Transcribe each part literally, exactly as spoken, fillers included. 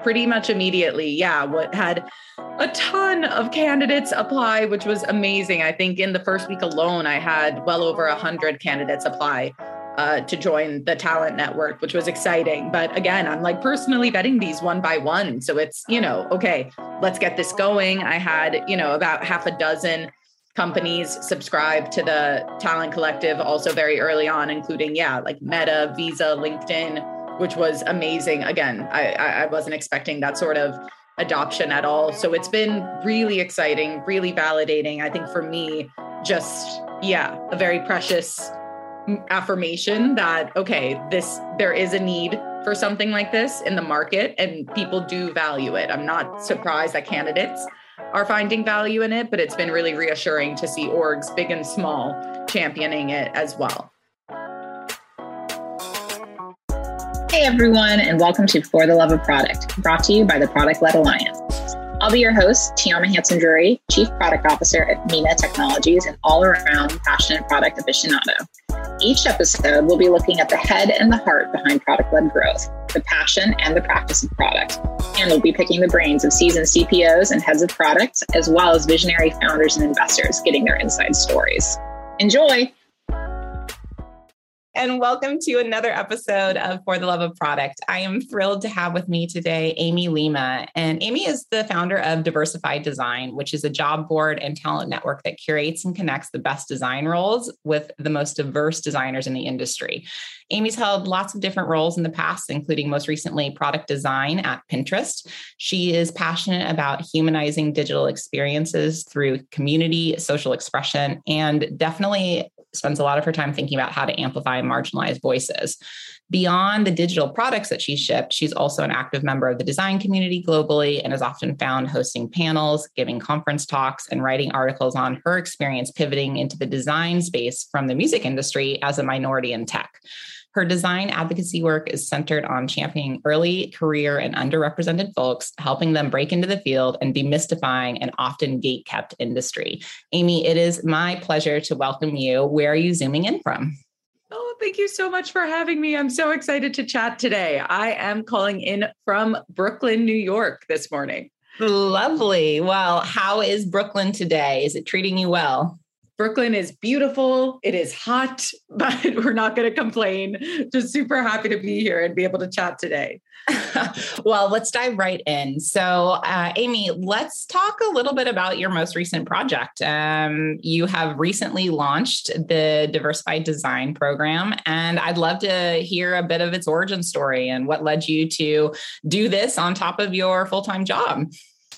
pretty much immediately. Yeah, what had a ton of candidates apply, which was amazing. I think in the first week alone, I had well over a hundred candidates apply uh, to join the talent network, which was exciting. But again, I'm like personally vetting these one by one. So it's, you know, okay, let's get this going. I had, you know, about half a dozen companies subscribe to the Talent Collective also very early on, including, yeah, like Meta, Visa, LinkedIn, which was amazing. Again, I, I wasn't expecting that sort of adoption at all. So it's been really exciting, really validating. I think for me, just, yeah, a very precious affirmation that, okay, this, there is a need for something like this in the market and people do value it. I'm not surprised that candidates are finding value in it, but it's been really reassuring to see orgs, big and small, championing it as well. Hey everyone, and welcome to For the Love of Product, brought to you by the Product-Led Alliance. I'll be your host, Tiana Hanson-Drury, Chief Product Officer at Mina Technologies and all-around passionate product aficionado. Each episode, we'll be looking at the head and the heart behind product-led growth, the passion and the practice of product. And we'll be picking the brains of seasoned C P Os and heads of products, as well as visionary founders and investors getting their inside stories. Enjoy! And welcome to another episode of For the Love of Product. I am thrilled to have with me today Amy Lima. And Amy is the founder of Diversified Design, which is a job board and talent network that curates and connects the best design roles with the most diverse designers in the industry. Amy's held lots of different roles in the past, including most recently product design at Pinterest. She is passionate about humanizing digital experiences through community, social expression, and definitely spends a lot of her time thinking about how to amplify marginalized voices. Beyond the digital products that she's shipped, she's also an active member of the design community globally and is often found hosting panels, giving conference talks, and writing articles on her experience pivoting into the design space from the music industry as a minority in tech. Her design advocacy work is centered on championing early career and underrepresented folks, helping them break into the field and demystifying an often gatekept industry. Amy, it is my pleasure to welcome you. Where are you zooming in from? Oh, thank you so much for having me. I'm so excited to chat today. I am calling in from Brooklyn, New York this morning. Lovely. Well, how is Brooklyn today? Is it treating you well? Brooklyn is beautiful. It is hot, but we're not going to complain. Just super happy to be here and be able to chat today. Well, let's dive right in. So, uh, Amy, let's talk a little bit about your most recent project. Um, you have recently launched the Diversified Design Program, and I'd love to hear a bit of its origin story and what led you to do this on top of your full-time job.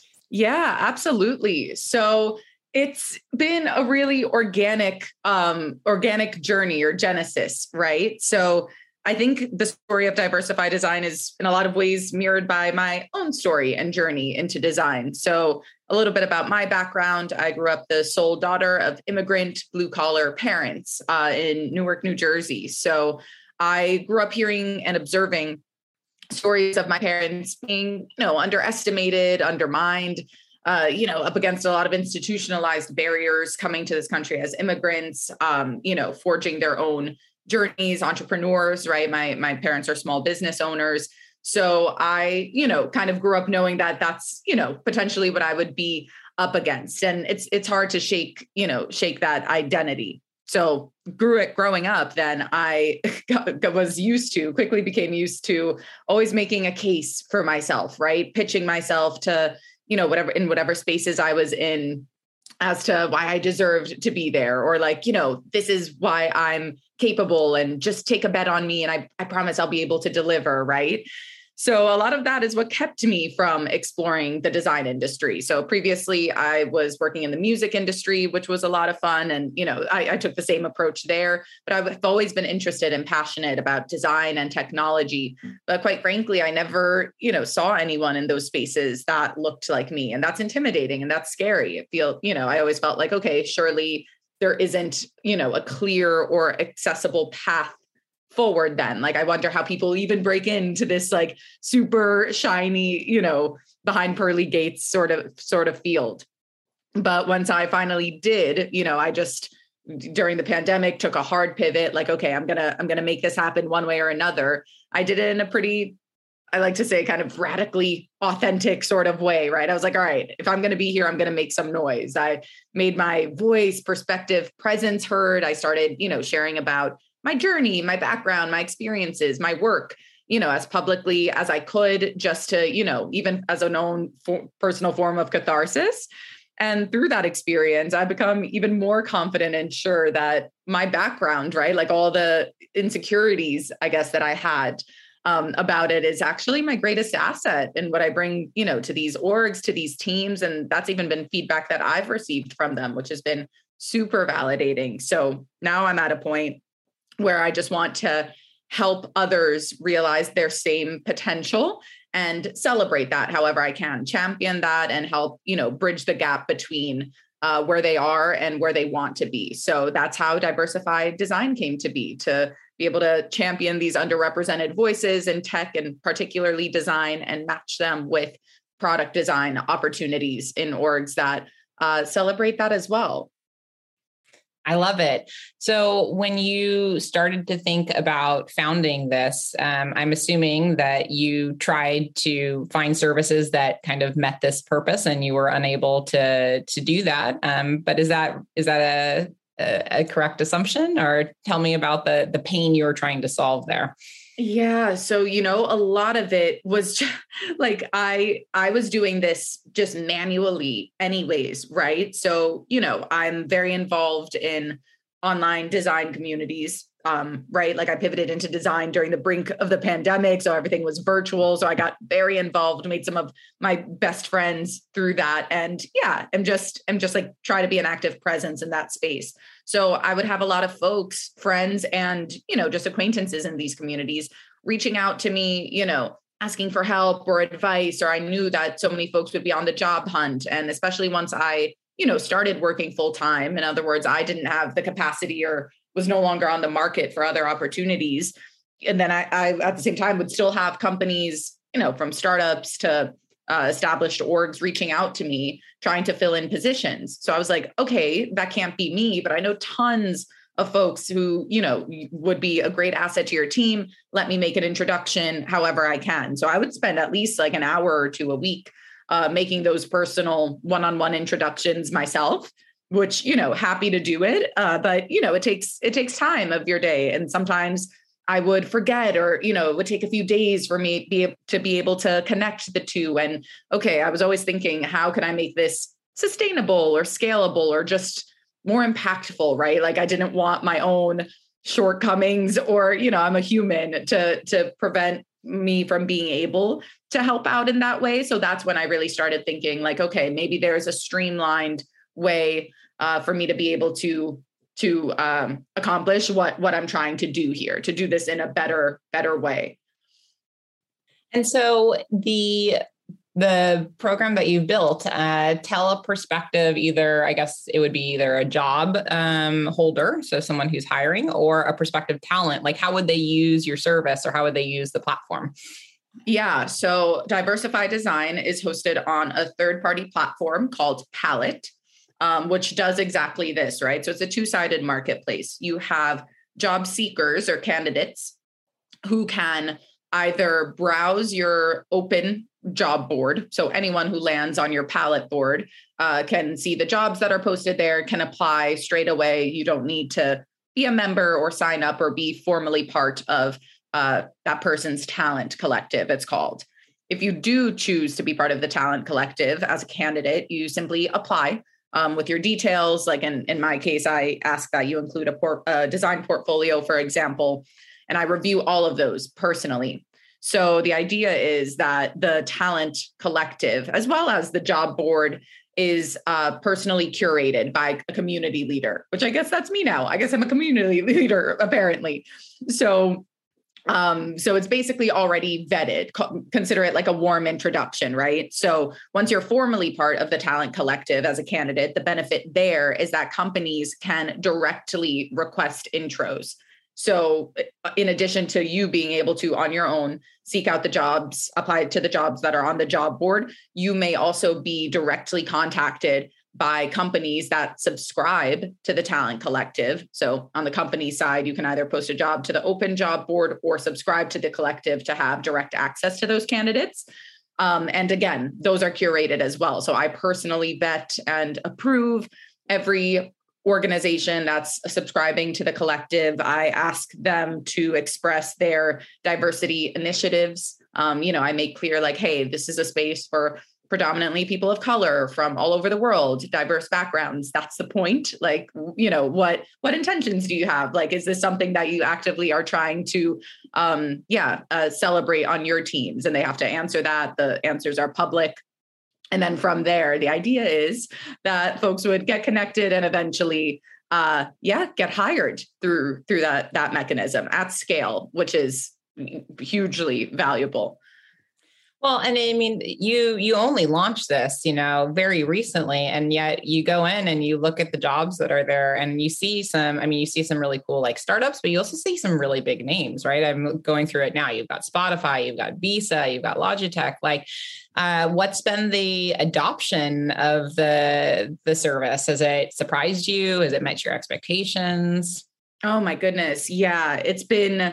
Yeah, absolutely. So it's been a really organic, um, organic journey or genesis, right? So I think the story of Diversified Design is in a lot of ways mirrored by my own story and journey into design. So a little bit about my background. I grew up the sole daughter of immigrant blue collar parents uh, in Newark, New Jersey. So I grew up hearing and observing stories of my parents being, you know, underestimated, undermined, Uh, you know, up against a lot of institutionalized barriers coming to this country as immigrants, um, you know, forging their own journeys, entrepreneurs, right? My, my parents are small business owners. So I, you know, kind of grew up knowing that that's, you know, potentially what I would be up against. And it's, it's hard to shake, you know, shake that identity. So grew it growing up, then I got, was used to, quickly became used to always making a case for myself, right? Pitching myself to, you know, whatever, in whatever spaces I was in as to why I deserved to be there, or like, you know, this is why I'm capable and just take a bet on me. And I, I promise I'll be able to deliver. Right. So a lot of that is what kept me from exploring the design industry. So previously I was working in the music industry, which was a lot of fun. And, you know, I, I took the same approach there, but I've always been interested and passionate about design and technology. But quite frankly, I never, you know, saw anyone in those spaces that looked like me. And that's intimidating and that's scary. I feel, you know, I always felt like, okay, surely there isn't, you know, a clear or accessible path forward then. Like, I wonder how people even break into this like super shiny, you know, behind pearly gates sort of, sort of field. But once I finally did, you know, I just, during the pandemic, took a hard pivot, like, okay, I'm going to, I'm going to make this happen one way or another. I did it in a pretty I like to say kind of radically authentic sort of way, right? I was like, all right, if I'm going to be here, I'm going to make some noise. I made my voice, perspective, presence heard. I started, you know, sharing about my journey, my background, my experiences, my work, you know, as publicly as I could, just to, you know, even as a known for personal form of catharsis. And through that experience, I've become even more confident and sure that my background, right, like all the insecurities, I guess, that I had um, about it is actually my greatest asset and what I bring, you know, to these orgs, to these teams. And that's even been feedback that I've received from them, which has been super validating. So now I'm at a point where I just want to help others realize their same potential and celebrate that however I can, champion that and help, you know, bridge the gap between uh, where they are and where they want to be. So that's how Diversified Design came to be, to be able to champion these underrepresented voices in tech and particularly design and match them with product design opportunities in orgs that uh, celebrate that as well. I love it. So when you started to think about founding this, um, I'm assuming that you tried to find services that kind of met this purpose and you were unable to, to do that. Um, but is that is that a, a, a correct assumption? Or tell me about the, the pain you were trying to solve there. Yeah. So, you know, a lot of it was just, like, I, I was doing this just manually anyways. Right. So, you know, I'm very involved in online design communities. Um, right. Like I pivoted into design during the brink of the pandemic. So everything was virtual. So I got very involved, made some of my best friends through that. And yeah, I'm just, I'm just like try to be an active presence in that space. So I would have a lot of folks, friends, and, you know, just acquaintances in these communities reaching out to me, you know, asking for help or advice, or I knew that so many folks would be on the job hunt. And especially once I, you know, started working full time, in other words, I didn't have the capacity or was no longer on the market for other opportunities. And then I, I at the same time would still have companies, you know, from startups to uh, established orgs reaching out to me, trying to fill in positions. So I was like, okay, that can't be me, but I know tons of folks who, you know, would be a great asset to your team. Let me make an introduction however I can. So I would spend at least like an hour or two a week uh, making those personal one-on-one introductions myself, which, you know, happy to do it. Uh, but, you know, it takes, it takes time of your day. And sometimes I would forget, or, you know, it would take a few days for me be, to be able to connect the two. And okay, I was always thinking, how can I make this sustainable or scalable or just more impactful, right? Like I didn't want my own shortcomings or, you know, I'm a human to, to prevent me from being able to help out in that way. So that's when I really started thinking like, okay, maybe there's a streamlined way uh, for me to be able to to um, accomplish what what I'm trying to do here, to do this in a better better way. And so the the program that you built, uh, tell a perspective, either, I guess it would be either a job um, holder, so someone who's hiring, or a prospective talent. Like how would they use your service or how would they use the platform? Yeah. So Diversified Design is hosted on a third-party platform called Palette, um, which does exactly this, right? So it's a two-sided marketplace. You have job seekers or candidates who can either browse your open job board. So anyone who lands on your Palette board uh, can see the jobs that are posted there, can apply straight away. You don't need to be a member or sign up or be formally part of uh, that person's talent collective, it's called. If you do choose to be part of the talent collective as a candidate, you simply apply um, with your details. Like in, in my case, I ask that you include a, port, a design portfolio, for example, and I review all of those personally. So the idea is that the talent collective, as well as the job board, is uh, personally curated by a community leader, which I guess that's me now. I guess I'm a community leader, apparently. So, um, so it's basically already vetted. Co- consider it like a warm introduction, right? So once you're formally part of the talent collective as a candidate, the benefit there is that companies can directly request intros. So in addition to you being able to, on your own, seek out the jobs, apply to the jobs that are on the job board, you may also be directly contacted by companies that subscribe to the Talent Collective. So on the company side, you can either post a job to the open job board or subscribe to the collective to have direct access to those candidates. Um, and again, those are curated as well. So I personally vet and approve every organization that's subscribing to the collective. I ask them to express their diversity initiatives. Um, you know, I make clear like, hey, this is a space for predominantly people of color from all over the world, diverse backgrounds. That's the point. Like, you know, what, what intentions do you have? Like, is this something that you actively are trying to, um, yeah, uh, celebrate on your teams? And they have to answer that. The answers are public. And then from there, the idea is that folks would get connected and eventually, uh, yeah, get hired through, through that, that mechanism at scale, which is hugely valuable. Well, and I mean, you you only launched this, you know, very recently, and yet you go in and you look at the jobs that are there and you see some, I mean, you see some really cool like startups, but you also see some really big names, right? I'm going through it now. You've got Spotify, you've got Visa, you've got Logitech. Like, uh, what's been the adoption of the the service? Has it surprised you? Has it met your expectations? Oh my goodness. Yeah, it's been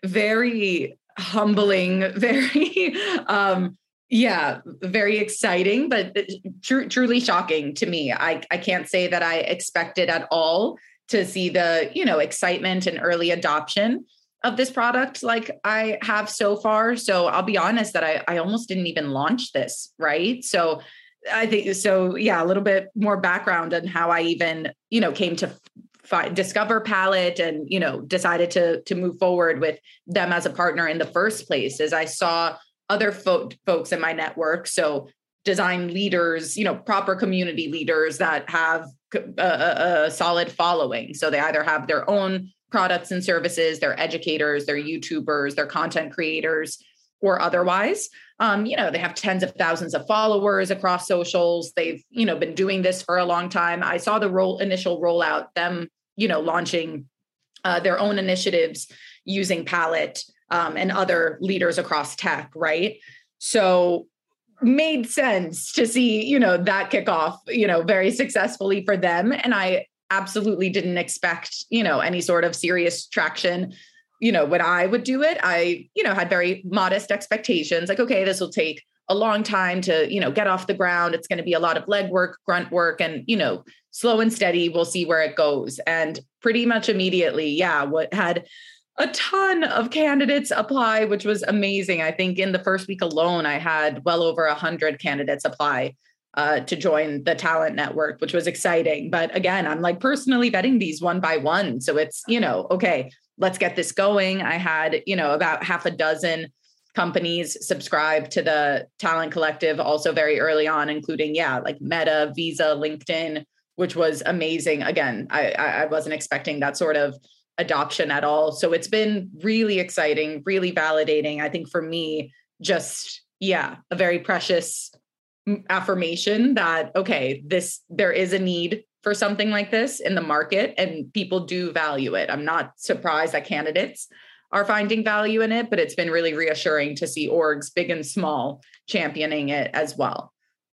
very humbling, very, um, yeah, very exciting, but tr- truly shocking to me. I, I can't say that I expected at all to see the, you know, excitement and early adoption of this product like I have so far. So I'll be honest that I, I almost didn't even launch this, right? So I think, so yeah, a little bit more background on how I even, you know, came to Fi- discover Palette and, you know, decided to, to move forward with them as a partner in the first place as I saw other fo- folks in my network. So design leaders, you know, proper community leaders that have a, a, a solid following. So they either have their own products and services, they're educators, they're YouTubers, they're content creators, or otherwise. Um, you know, they have tens of thousands of followers across socials. They've, you know, been doing this for a long time. I saw the roll initial rollout, them, you know, launching uh, their own initiatives using Palette um, and other leaders across tech, right? So made sense to see, you know, that kick off, you know, very successfully for them. And I absolutely didn't expect, you know, any sort of serious traction. You know, when I would do it, I, you know, had very modest expectations like, okay, this will take a long time to, you know, get off the ground. It's going to be a lot of legwork, grunt work, and, you know, slow and steady. We'll see where it goes. And pretty much immediately, yeah, what had a ton of candidates apply, which was amazing. I think in the first week alone, I had well over a hundred candidates apply uh, to join the Talent Network, which was exciting. But again, I'm like personally vetting these one by one. So it's, you know, okay, let's get this going. I had, you know, about half a dozen companies subscribe to the Talent Collective also very early on, including, yeah, like Meta, Visa, LinkedIn, which was amazing. Again, I, I wasn't expecting that sort of adoption at all. So it's been really exciting, really validating. I think for me, just, yeah, a very precious affirmation that, okay, this, there is a need for something like this in the market and people do value it. I'm not surprised that candidates are finding value in it, but it's been really reassuring to see orgs big and small championing it as well.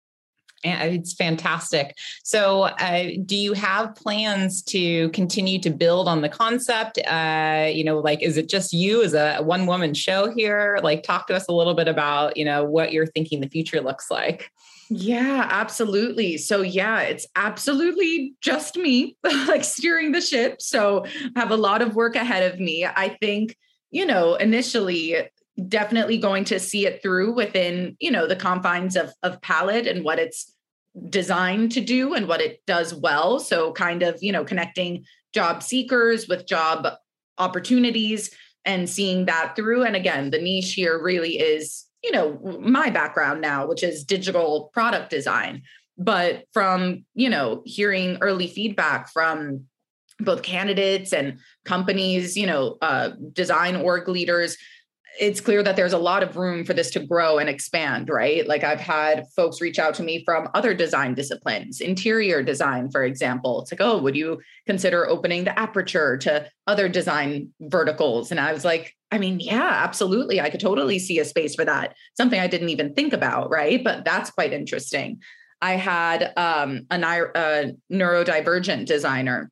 And it's fantastic. So uh, do you have plans to continue to build on the concept? Uh, you know, like, is it just you as a one woman show here? Like, talk to us a little bit about, you know, what you're thinking the future looks like. Yeah, absolutely. So yeah, it's absolutely just me like steering the ship. So I have a lot of work ahead of me. I think, you know, initially definitely going to see it through within, you know, the confines of, of Palette and what it's designed to do and what it does well. So kind of, you know, connecting job seekers with job opportunities and seeing that through. And again, the niche here really is, you know, my background now, which is digital product design. But from, you know, hearing early feedback from both candidates and companies, you know, uh, design org leaders, it's clear that there's a lot of room for this to grow and expand, right? Like I've had folks reach out to me from other design disciplines, interior design, for example. It's like, oh, would you consider opening the aperture to other design verticals? And I was like, I mean, yeah, absolutely. I could totally see a space for that. Something I didn't even think about, right? But that's quite interesting. I had um, a, a neurodivergent designer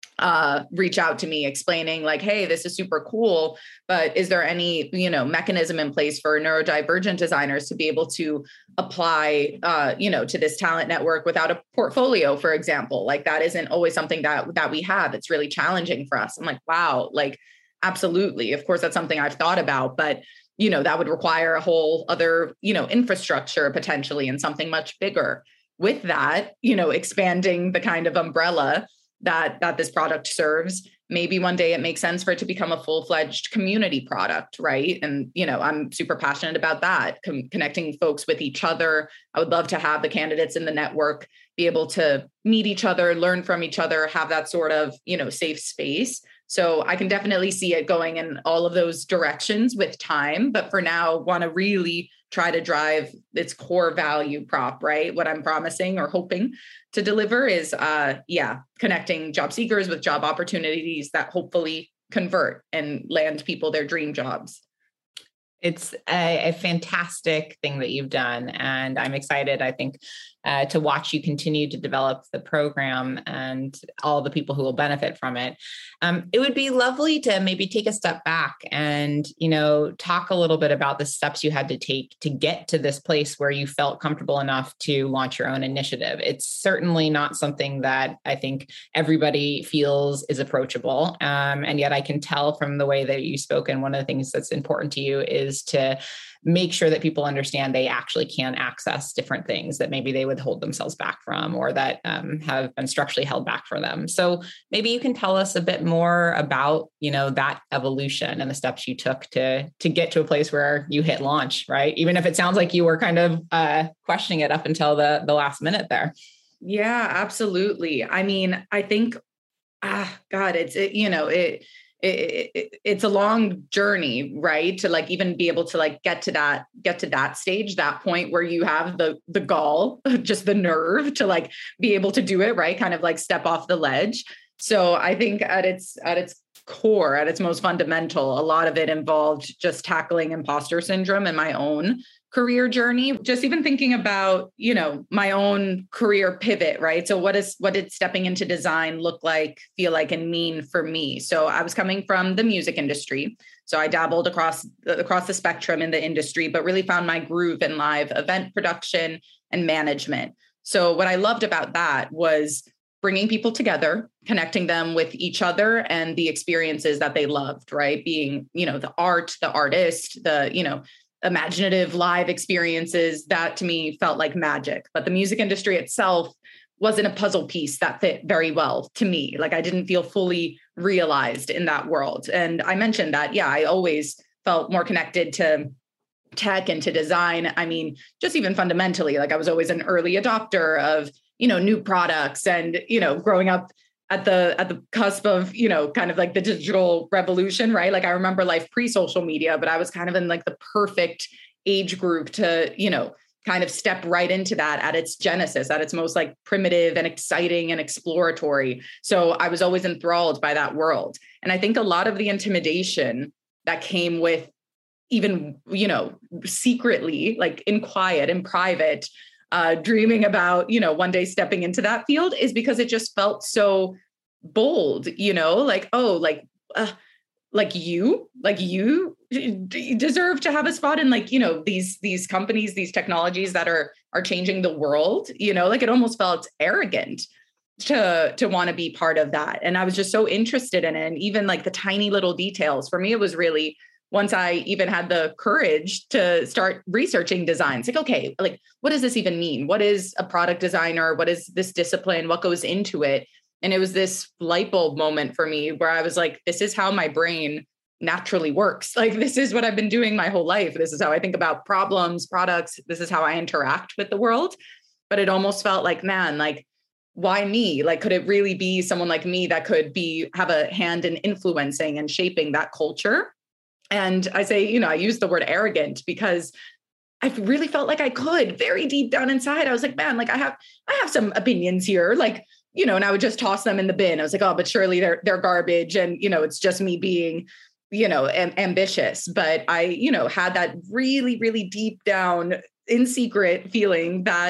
uh, reach out to me explaining like, hey, this is super cool, but is there any, you know, mechanism in place for neurodivergent designers to be able to apply, uh, you know, to this talent network without a portfolio, for example? Like that isn't always something that, that we have. It's really challenging for us. I'm like, wow, like, absolutely. Of course, that's something I've thought about, but you know, that would require a whole other, you know, infrastructure potentially and something much bigger. With that, you know, expanding the kind of umbrella that that this product serves, maybe one day it makes sense for it to become a full-fledged community product, right? And, you know, I'm super passionate about that, com- connecting folks with each other. I would love to have the candidates in the network be able to meet each other, learn from each other, have that sort of, you know, safe space. So I can definitely see it going in all of those directions with time, but for now, want to really try to drive its core value prop, right? What I'm promising or hoping to deliver is, uh, yeah, connecting job seekers with job opportunities that hopefully convert and land people their dream jobs. It's a, a fantastic thing that you've done. And I'm excited, I think, uh, to watch you continue to develop the program and all the people who will benefit from it. Um, it would be lovely to maybe take a step back and, you know, talk a little bit about the steps you had to take to get to this place where you felt comfortable enough to launch your own initiative. It's certainly not something that I think everybody feels is approachable. Um, and yet I can tell from the way that you spoke, and one of the things that's important to you is to make sure that people understand they actually can access different things that maybe they would hold themselves back from, or that um, have been structurally held back for them. So maybe you can tell us a bit more about, you know, that evolution and the steps you took to, to get to a place where you hit launch, right? Even if it sounds like you were kind of uh, questioning it up until the, the last minute there. Yeah, absolutely. I mean, I think, ah, God, it's, it, you know, it, It, it, it's a long journey, right? To like even be able to like get to that, get to that stage, that point where you have the the gall, just the nerve to like be able to do it, right? Kind of like step off the ledge. So I think at its at its core, at its most fundamental, a lot of it involved just tackling imposter syndrome in my own career journey. Just even thinking about, you know, my own career pivot, right? So what is, what did stepping into design look like, feel like, and mean for me? So I was coming from the music industry. So I dabbled across, across the spectrum in the industry, but really found my groove in live event production and management. So what I loved about that was bringing people together, connecting them with each other and the experiences that they loved, right? Being, you know, the art, the artist, the, you know, imaginative live experiences that to me felt like magic. But the music industry itself wasn't a puzzle piece that fit very well to me. Like I didn't feel fully realized in that world. And I mentioned that, yeah, I always felt more connected to tech and to design. I mean, just even fundamentally, like I was always an early adopter of, you know, new products and, you know, growing up at the at the cusp of, you know, kind of like the digital revolution, right? Like I remember life pre-social media, but I was kind of in like the perfect age group to, you know, kind of step right into that at its genesis, at its most like primitive and exciting and exploratory. So I was always enthralled by that world. And I think a lot of the intimidation that came with even, you know, secretly, like in quiet, in private, Uh, dreaming about, you know, one day stepping into that field is because it just felt so bold, you know, like, oh, like, uh, like you, like you deserve to have a spot in like, you know, these, these companies, these technologies that are, are changing the world, you know, like it almost felt arrogant to, to want to be part of that. And I was just so interested in it. And even like the tiny little details for me, it was really, once I even had the courage to start researching designs, like, okay, like, what does this even mean? What is a product designer? What is this discipline? What goes into it? And it was this light bulb moment for me where I was like, this is how my brain naturally works. Like, this is what I've been doing my whole life. This is how I think about problems, products. This is how I interact with the world. But it almost felt like, man, like, why me? Like, could it really be someone like me that could be, have a hand in influencing and shaping that culture? And I say, you know, I use the word arrogant because I really felt like I could very deep down inside. I was like, man, like I have, I have some opinions here, like, you know, and I would just toss them in the bin. I was like, oh, but surely they're, they're garbage. And, you know, it's just me being, you know, am- ambitious. But I, you know, had that really, really deep down in secret feeling that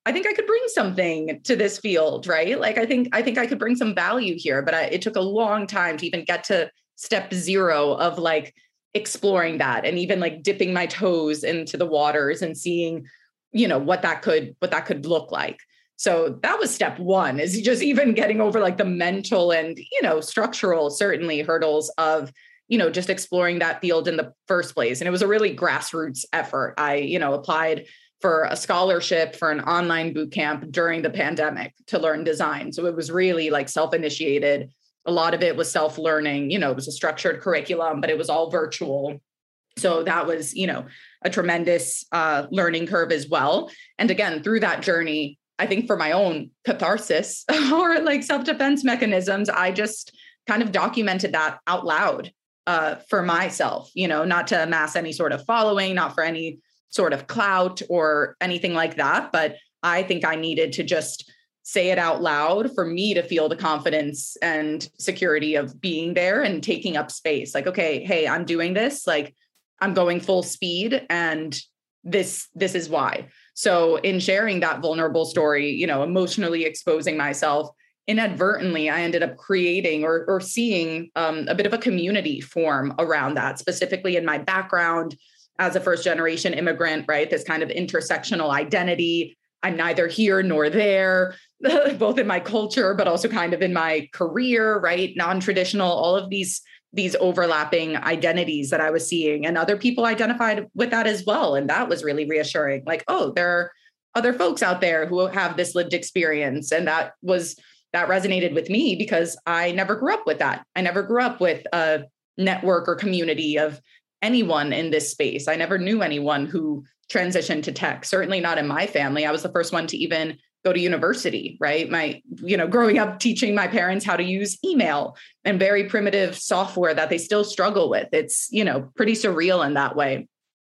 I think I could bring something to this field, right? Like, I think, I think I could bring some value here, but I, it took a long time to even get to step zero of like exploring that and even like dipping my toes into the waters and seeing, you know, what that could, what that could look like. So that was step one, is just even getting over like the mental and, you know, structural, certainly hurdles of, you know, just exploring that field in the first place. And it was a really grassroots effort. I, you know, applied for a scholarship for an online boot camp during the pandemic to learn design. So it was really like self-initiated. A lot of it was self-learning, you know, it was a structured curriculum, but it was all virtual. So that was, you know, a tremendous uh, learning curve as well. And again, through that journey, I think for my own catharsis or like self-defense mechanisms, I just kind of documented that out loud uh, for myself, you know, not to amass any sort of following, not for any sort of clout or anything like that. But I think I needed to just say it out loud for me to feel the confidence and security of being there and taking up space. Like, okay, hey, I'm doing this. Like, I'm going full speed, and this, this is why. So in sharing that vulnerable story, you know, emotionally exposing myself, inadvertently, I ended up creating or, or seeing um, a bit of a community form around that, specifically in my background as a first generation immigrant, right? This kind of intersectional identity. I'm neither here nor there, both in my culture, but also kind of in my career, right? Non-traditional, all of these, these overlapping identities that I was seeing, and other people identified with that as well. And that was really reassuring. Like, oh, there are other folks out there who have this lived experience. And that was, that resonated with me because I never grew up with that. I never grew up with a network or community of anyone in this space. I never knew anyone who transitioned to tech, certainly not in my family. I was the first one to even go to university, right? My, you know, growing up teaching my parents how to use email and very primitive software that they still struggle with. It's, you know, pretty surreal in that way.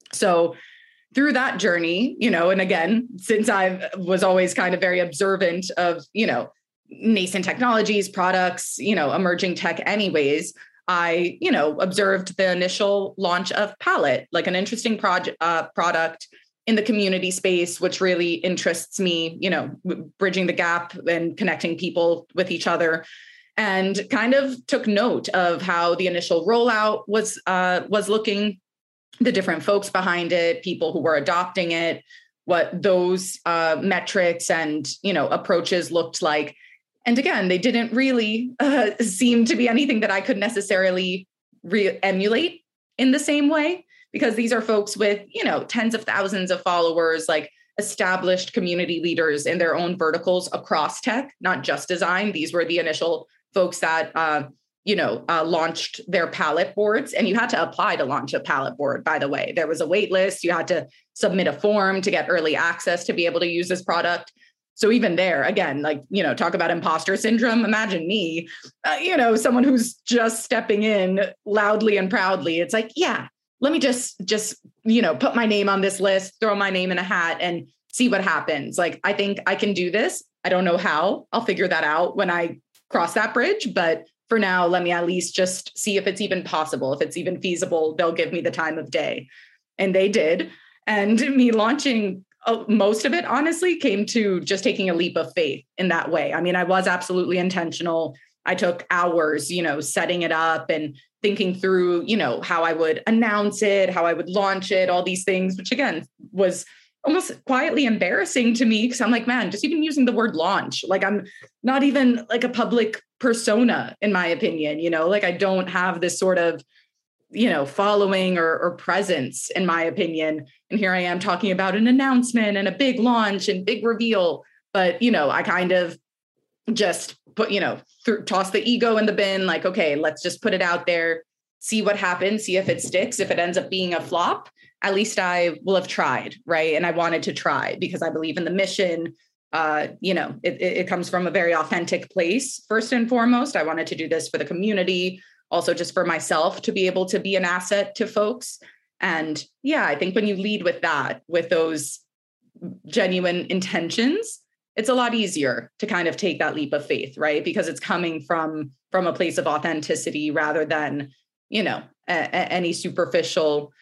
So through that journey, you know, and again, since I was always kind of very observant of, you know, nascent technologies, products, you know, emerging tech anyways, I, you know, observed the initial launch of Palette, like an interesting project, uh, product in the community space, which really interests me, you know, bridging the gap and connecting people with each other, and kind of took note of how the initial rollout was, uh, was looking, the different folks behind it, people who were adopting it, what those uh, metrics and, you know, approaches looked like. And again, they didn't really uh, seem to be anything that I could necessarily re- emulate in the same way, because these are folks with, you know, tens of thousands of followers, like established community leaders in their own verticals across tech, not just design. These were the initial folks that, uh, you know, uh, launched their Palette boards. And you had to apply to launch a Palette board, by the way. There was a wait list. You had to submit a form to get early access to be able to use this product. So even there, again, like, you know, talk about imposter syndrome. Imagine me, uh, you know, someone who's just stepping in loudly and proudly. It's like, yeah, let me just, just, you know, put my name on this list, throw my name in a hat and see what happens. Like, I think I can do this. I don't know how. I'll figure that out when I cross that bridge. But for now, let me at least just see if it's even possible, if it's even feasible. They'll give me the time of day. And they did. And me launching Uh, most of it, honestly, came to just taking a leap of faith in that way. I mean, I was absolutely intentional. I took hours, you know, setting it up and thinking through, you know, how I would announce it, how I would launch it, all these things, which again was almost quietly embarrassing to me because I'm like, man, just even using the word launch, like I'm not even like a public persona, in my opinion, you know, like I don't have this sort of, you know, following or, or presence, in my opinion. And here I am talking about an announcement and a big launch and big reveal. But, you know, I kind of just put, you know, th- toss the ego in the bin, like, okay, let's just put it out there, see what happens, see if it sticks. If it ends up being a flop, at least I will have tried, right? And I wanted to try because I believe in the mission. Uh, you know, it, it comes from a very authentic place, first and foremost. I wanted to do this for the community, also just for myself to be able to be an asset to folks. And yeah, I think when you lead with that, with those genuine intentions, it's a lot easier to kind of take that leap of faith, right? Because it's coming from, from a place of authenticity rather than, you know, a, a, any superficial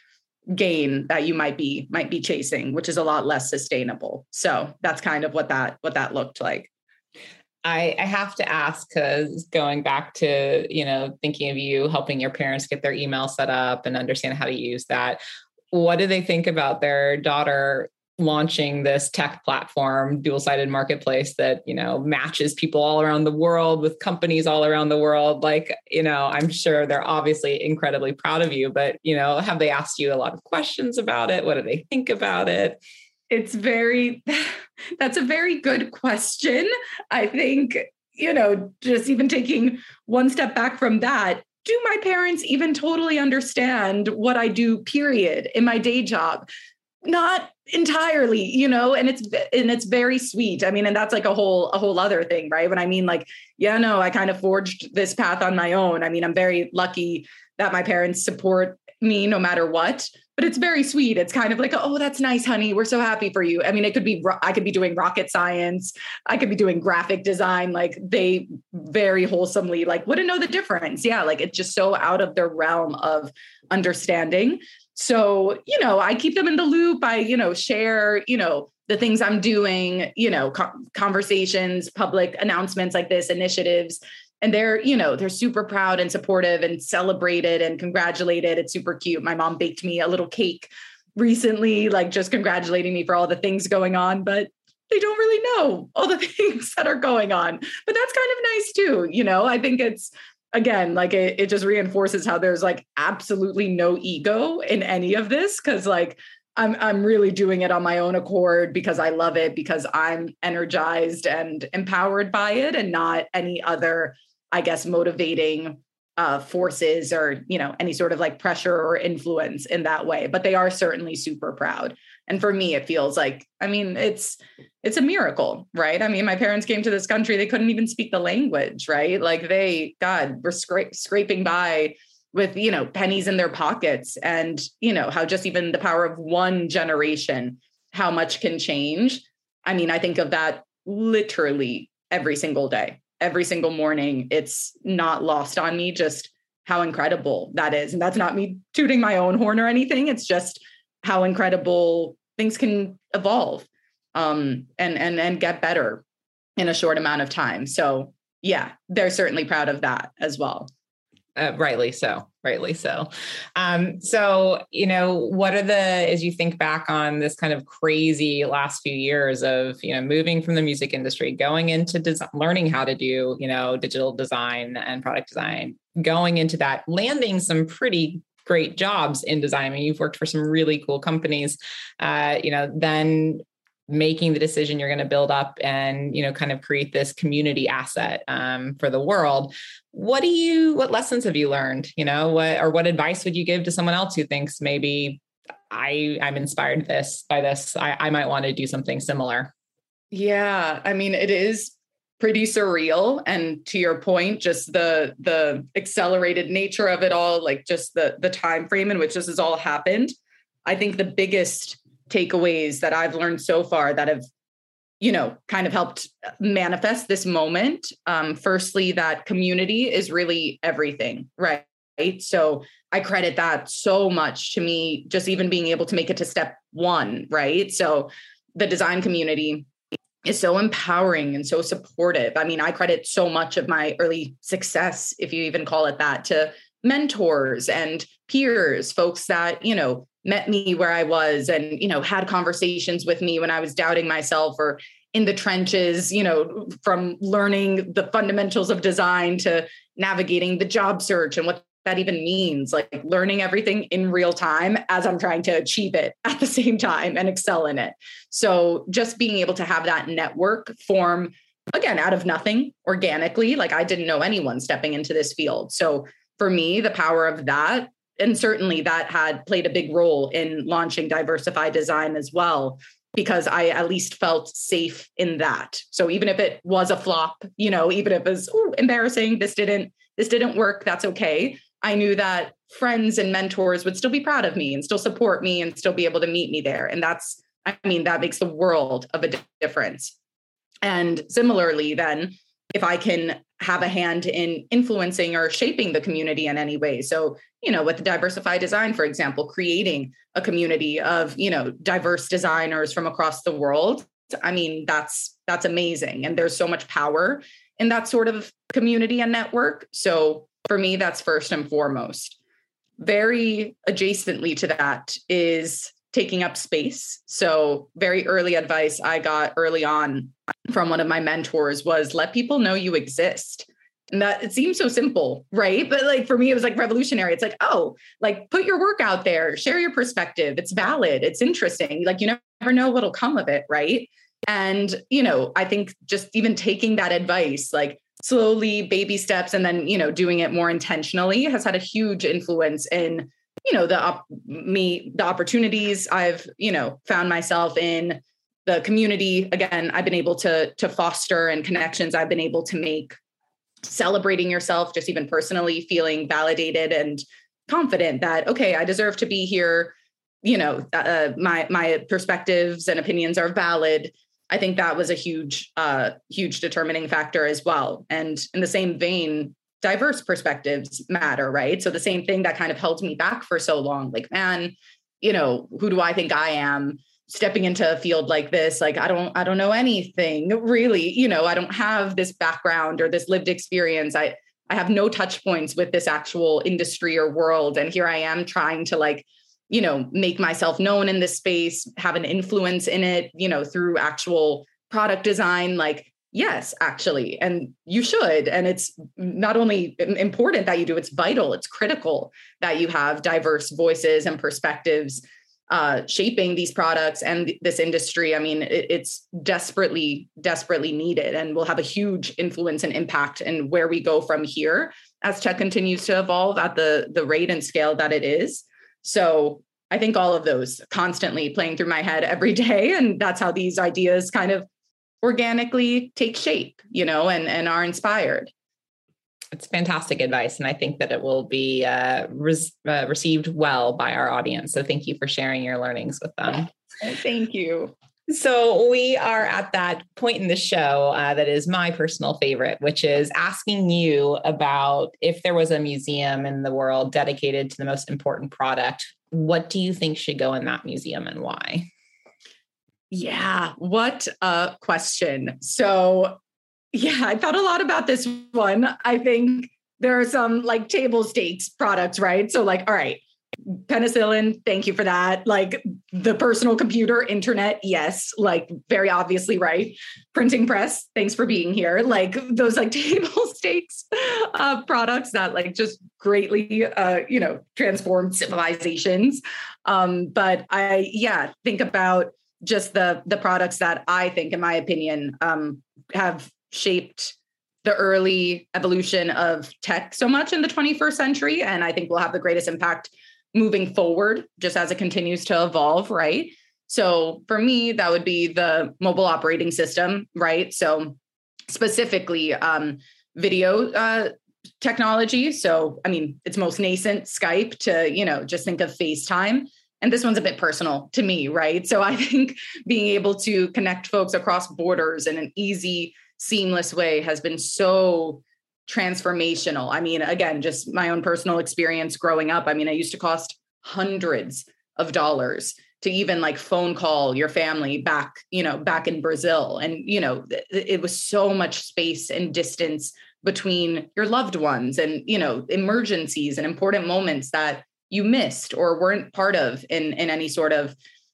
gain that you might be might be chasing, which is a lot less sustainable. So that's kind of what that what that looked like. I, I have to ask, because going back to, you know, thinking of you helping your parents get their email set up and understand how to use that, what do they think about their daughter launching this tech platform, dual-sided marketplace that, you know, matches people all around the world with companies all around the world? Like, you know, I'm sure they're obviously incredibly proud of you, but, you know, have they asked you a lot of questions about it? What do they think about it? It's very, that's a very good question. I think, you know, just even taking one step back from that, do my parents even totally understand what I do, period, in my day job? Not entirely, you know, and it's, and it's very sweet. I mean, and that's like a whole, a whole other thing, right? When I mean, like, yeah, no, I kind of forged this path on my own. I mean, I'm very lucky that my parents support me no matter what, but it's very sweet. It's kind of like, oh, that's nice, honey. We're so happy for you. I mean, it could be, I could be doing rocket science. I could be doing graphic design. Like, they very wholesomely like wouldn't know the difference. Yeah. Like, it's just so out of their realm of understanding. So, you know, I keep them in the loop. I, you know, share, you know, the things I'm doing, you know, co- conversations, public announcements like this, initiatives. And they're, you know, they're super proud and supportive and celebrated and congratulated. It's super cute. My mom baked me a little cake recently, like just congratulating me for all the things going on, but they don't really know all the things that are going on. But that's kind of nice too. You know, I think it's, again, like it, it just reinforces how there's like absolutely no ego in any of this. Cause like, I'm I'm really doing it on my own accord because I love it, because I'm energized and empowered by it, and not any other, I guess, motivating uh, forces or, you know, any sort of like pressure or influence in that way. But they are certainly super proud. And for me, it feels like, I mean, it's it's a miracle, right? I mean, my parents came to this country, they couldn't even speak the language, right? Like they, God, were scra- scraping by with, you know, pennies in their pockets, and, you know, how just even the power of one generation, how much can change. I mean, I think of that literally every single day, every single morning. It's not lost on me just how incredible that is. And that's not me tooting my own horn or anything. It's just how incredible things can evolve um, and, and, and get better in a short amount of time. So yeah, they're certainly proud of that as well. Uh, rightly so, rightly so. Um, so, you know, what are the, as you think back on this kind of crazy last few years of, you know, moving from the music industry, going into design, learning how to do, you know, digital design and product design, going into that, landing some pretty great jobs in design. I mean, you've worked for some really cool companies, uh, you know, then making the decision you're going to build up and, you know, kind of create this community asset um, for the world. What do you, what lessons have you learned, you know, what, or what advice would you give to someone else who thinks maybe I, I'm inspired this by this, I, I might want to do something similar? Yeah. I mean, it is pretty surreal. And to your point, just the, the accelerated nature of it all, like just the, the time frame in which this has all happened. I think the biggest takeaways that I've learned so far that have, you know, kind of helped manifest this moment. Um, firstly, that community is really everything, right? So I credit that so much to me, just even being able to make it to step one, right? So the design community is so empowering and so supportive. I mean, I credit so much of my early success, if you even call it that, to mentors and peers, folks that, you know, met me where I was and, you know, had conversations with me when I was doubting myself or in the trenches, you know, from learning the fundamentals of design to navigating the job search and what that even means, like learning everything in real time as I'm trying to achieve it at the same time and excel in it. So just being able to have that network form, again, out of nothing, organically, like I didn't know anyone stepping into this field. So for me, the power of that, and certainly that had played a big role in launching Diversify Design as well, because I at least felt safe in that. So even if it was a flop, you know, even if it was ooh, embarrassing, this didn't, this didn't work, that's okay. I knew that friends and mentors would still be proud of me and still support me and still be able to meet me there. And that's, I mean, that makes the world of a difference. And similarly, then, if I can have a hand in influencing or shaping the community in any way. So, you know, with Diversify Design, for example, creating a community of, you know, diverse designers from across the world. I mean, that's that's amazing. And there's so much power in that sort of community and network. So for me, that's first and foremost. Very adjacently to that is taking up space. So very early advice I got early on from one of my mentors was let people know you exist. And that it seems so simple, right? But like for me, it was like revolutionary. It's like, oh, like put your work out there, share your perspective. It's valid. It's interesting. Like you never know what'll come of it, right? And, you know, I think just even taking that advice, like slowly baby steps and then, you know, doing it more intentionally has had a huge influence in, you know, the op- me, the opportunities I've, you know, found myself in, the community. Again, I've been able to, to foster and connections I've been able to make, celebrating yourself, just even personally feeling validated and confident that, okay, I deserve to be here. You know, uh, my, my perspectives and opinions are valid. I think that was a huge, uh, huge determining factor as well. And in the same vein, diverse perspectives matter, right? So the same thing that kind of held me back for so long, like, man, you know, who do I think I am stepping into a field like this? Like, I don't, I don't know anything really, you know, I don't have this background or this lived experience. I, I have no touch points with this actual industry or world. And here I am trying to like, you know, make myself known in this space, have an influence in it, you know, through actual product design. Like, yes, actually, and you should. And it's not only important that you do, it's vital, it's critical that you have diverse voices and perspectives uh, shaping these products and this industry. I mean, it, it's desperately, desperately needed and will have a huge influence and impact in where we go from here as tech continues to evolve at the, the rate and scale that it is. So I think all of those constantly playing through my head every day. And that's how these ideas kind of organically take shape, you know, and, and are inspired. It's fantastic advice. And I think that it will be uh, res- uh, received well by our audience. So thank you for sharing your learnings with them. Thank you. So we are at that point in the show uh, that is my personal favorite, which is asking you about if there was a museum in the world dedicated to the most important product, what do you think should go in that museum and why? Yeah, what a question. So yeah, I thought a lot about this one. I think there are some like table stakes products, right? So like, all right, penicillin, thank you for that. Like the personal computer, internet, yes, like very obviously, right? Printing press, thanks for being here. Like those like table stakes uh, products that like just greatly, uh, you know, transformed civilizations. Um, but I, yeah, think about just the the products that I think, in my opinion, um, have shaped the early evolution of tech so much in the twenty-first century. And I think will have the greatest impact moving forward, just as it continues to evolve, right? So for me, that would be the mobile operating system, right? So specifically um, video uh, technology. So, I mean, it's most nascent, Skype to, you know, just think of FaceTime. And this one's a bit personal to me, right? So I think being able to connect folks across borders in an easy, seamless way has been so transformational. I mean, again, just my own personal experience growing up. I mean, it used to cost hundreds of dollars to even like phone call your family back, you know, back in Brazil. And, you know, it was so much space and distance between your loved ones and, you know, emergencies and important moments that you missed or weren't part of in, in any sort of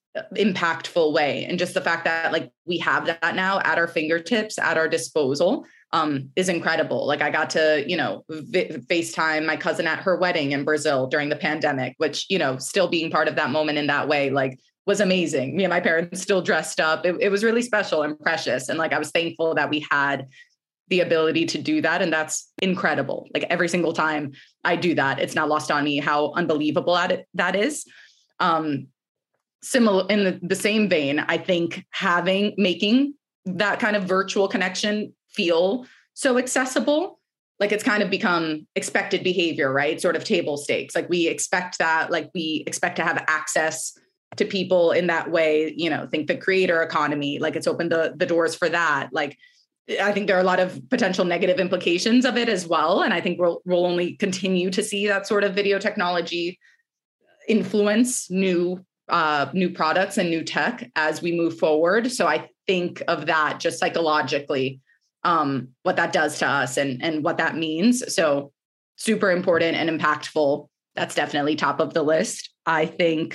impactful way. And just the fact that like we have that now at our fingertips, at our disposal, um, is incredible. Like I got to, you know, v- FaceTime my cousin at her wedding in Brazil during the pandemic, which, you know, still being part of that moment in that way, like was amazing. Me and my parents still dressed up. It, it was really special and precious. And like, I was thankful that we had the ability to do that. And that's incredible. Like every single time I do that, it's not lost on me how unbelievable at it that is. Um, similar in the, the same vein, I think having, making that kind of virtual connection feel so accessible, like it's kind of become expected behavior, right? Sort of table stakes. Like we expect that, like we expect to have access to people in that way, you know, think the creator economy, like it's opened the, the doors for that. Like I think there are a lot of potential negative implications of it as well. And I think we'll, we'll only continue to see that sort of video technology influence new uh, new products and new tech as we move forward. So I think of that just psychologically, um, what that does to us and, and what that means. So super important and impactful. That's definitely top of the list. I think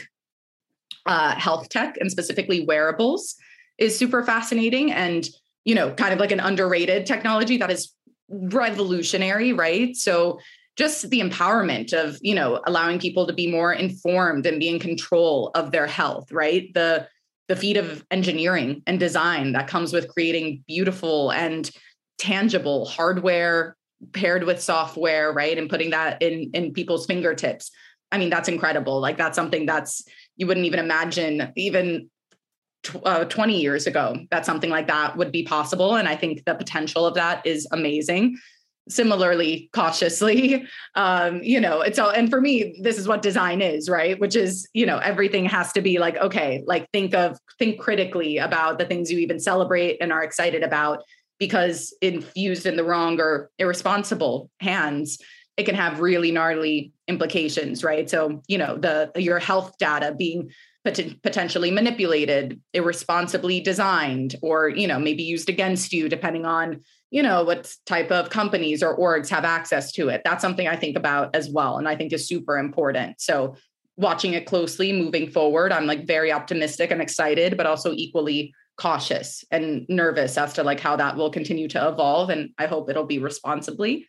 uh, health tech and specifically wearables is super fascinating and, you know, kind of like an underrated technology that is revolutionary, right? So just the empowerment of, you know, allowing people to be more informed and be in control of their health, right? The the feat of engineering and design that comes with creating beautiful and tangible hardware paired with software, right? And putting that in, in people's fingertips. I mean, that's incredible. Like that's something that's, you wouldn't even imagine even uh, twenty years ago that something like that would be possible. And I think the potential of that is amazing. Similarly, cautiously, um, you know, it's all, and for me, this is what design is, right? Which is, you know, everything has to be like, okay, like think of, think critically about the things you even celebrate and are excited about, because infused in the wrong or irresponsible hands, it can have really gnarly implications, right? So, you know, the, your health data being pot- potentially manipulated, irresponsibly designed, or, you know, maybe used against you, depending on, you know, what type of companies or orgs have access to it. That's something I think about as well. And I think is super important. So watching it closely, moving forward, I'm like very optimistic and excited, but also equally cautious and nervous as to like how that will continue to evolve. And I hope it'll be responsibly.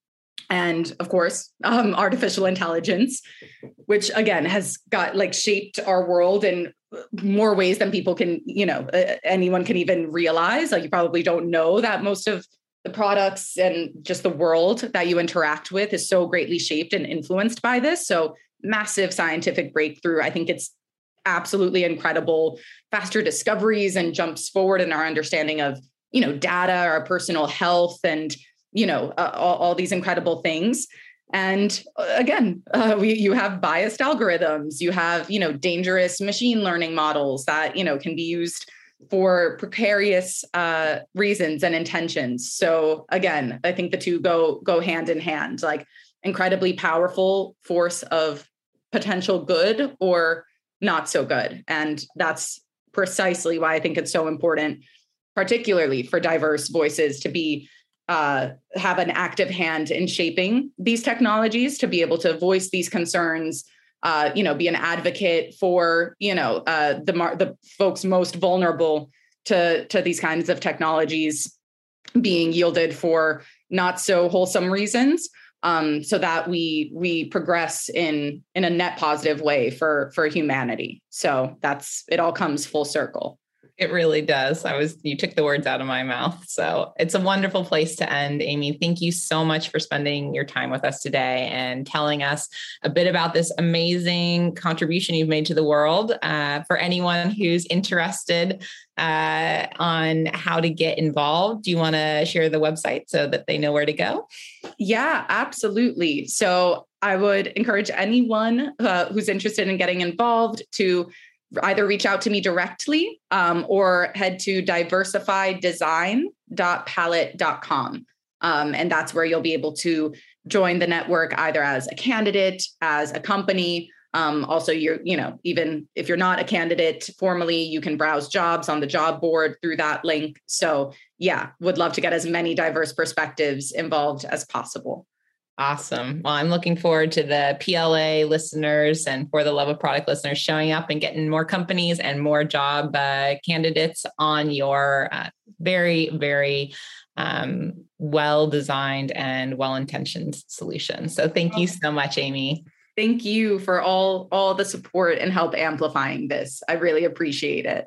And of course, um, artificial intelligence, which again has got like shaped our world in more ways than people can, you know, uh, anyone can even realize. Like you probably don't know that most of the products and just the world that you interact with is so greatly shaped and influenced by this. So massive scientific breakthrough. I think it's absolutely incredible, faster discoveries and jumps forward in our understanding of, you know, data, our personal health, and, you know, uh, all, all these incredible things. And again, uh, we, you have biased algorithms, you have, you know, dangerous machine learning models that, you know, can be used for precarious uh, reasons and intentions. So again, I think the two go, go hand in hand, like incredibly powerful force of potential good or not so good. And that's precisely why I think it's so important, particularly for diverse voices to be Uh, have an active hand in shaping these technologies, to be able to voice these concerns, uh, you know, be an advocate for, you know, uh, the mar- the folks most vulnerable to, to these kinds of technologies being yielded for not so wholesome reasons, um, so that we we progress in in a net positive way for for humanity. So that's, it all comes full circle. It really does. I was, you took the words out of my mouth. So it's a wonderful place to end. Amy, thank you so much for spending your time with us today and telling us a bit about this amazing contribution you've made to the world. Uh, for anyone who's interested uh, on how to get involved, do you want to share the website so that they know where to go? Yeah, absolutely. So I would encourage anyone uh, who's interested in getting involved to either reach out to me directly um, or head to diversify design dot palette dot com. Um, and that's where you'll be able to join the network either as a candidate, as a company. Um, also, you're, you know, even if you're not a candidate formally, you can browse jobs on the job board through that link. So yeah, would love to get as many diverse perspectives involved as possible. Awesome. Well, I'm looking forward to the P L A listeners and For the Love of Product listeners showing up and getting more companies and more job uh, candidates on your uh, very, very um, well-designed and well-intentioned solution. So thank you so much, Amy. Thank you for all, all the support and help amplifying this. I really appreciate it.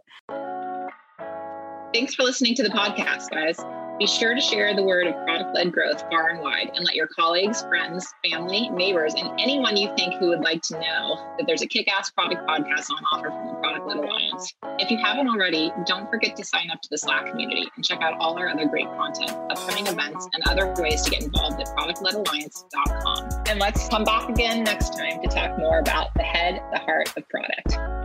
Thanks for listening to the podcast, guys. Be sure to share the word of product-led growth far and wide, and let your colleagues, friends, family, neighbors, and anyone you think who would like to know that there's a kick-ass product podcast on offer from the Product-Led Alliance. If you haven't already, don't forget to sign up to the Slack community and check out all our other great content, upcoming events, and other ways to get involved at product led alliance dot com. And let's come back again next time to talk more about the head, the heart of product.